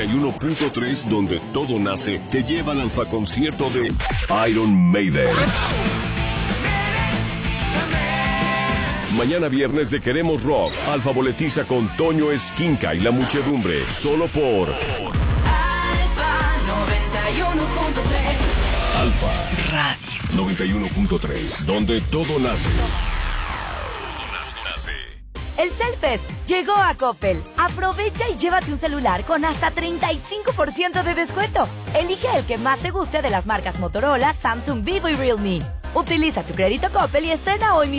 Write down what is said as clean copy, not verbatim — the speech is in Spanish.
91.3, donde todo nace, te lleva al Alfa Concierto de Iron Maiden. Mañana viernes de Queremos Rock, Alfa boletiza con Toño Esquinca y la muchedumbre, solo por Alfa 91.3. Alfa Radio 91.3, donde todo nace. El Celfest llegó a Coppel. Aprovecha y llévate un celular con hasta 35% de descuento. Elige el que más te guste de las marcas Motorola, Samsung, Vivo y Realme. Utiliza tu crédito Coppel y estrena hoy mismo